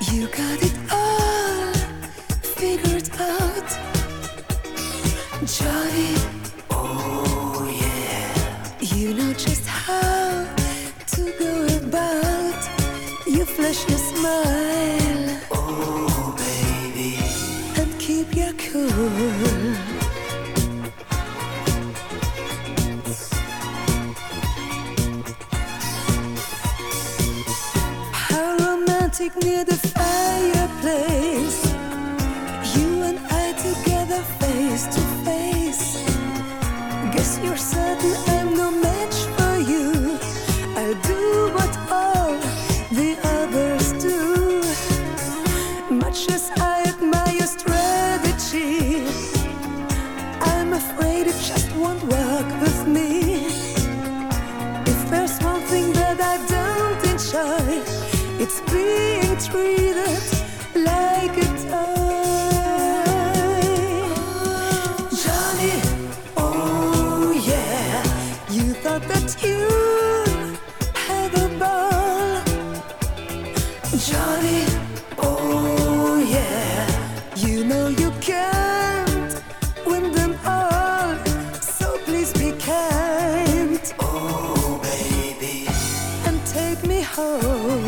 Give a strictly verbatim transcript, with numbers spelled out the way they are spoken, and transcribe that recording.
You got it all figured out, Johnny. Oh yeah. You know just how to go about. You flash your smile, oh baby, and keep your cool. How romantic near the fireplace, you and I together face to face. Guess you're certain I'm no match for you. I'll do what all the others do. Much as I admire your strategy, I'm afraid it just won't work with me. If there's one thing that I don't enjoy, it's being treated like a toy. Johnny, oh yeah, you thought that you had a ball. Johnny, oh yeah, you know you can't win them all, so please be kind, oh baby, and take me home.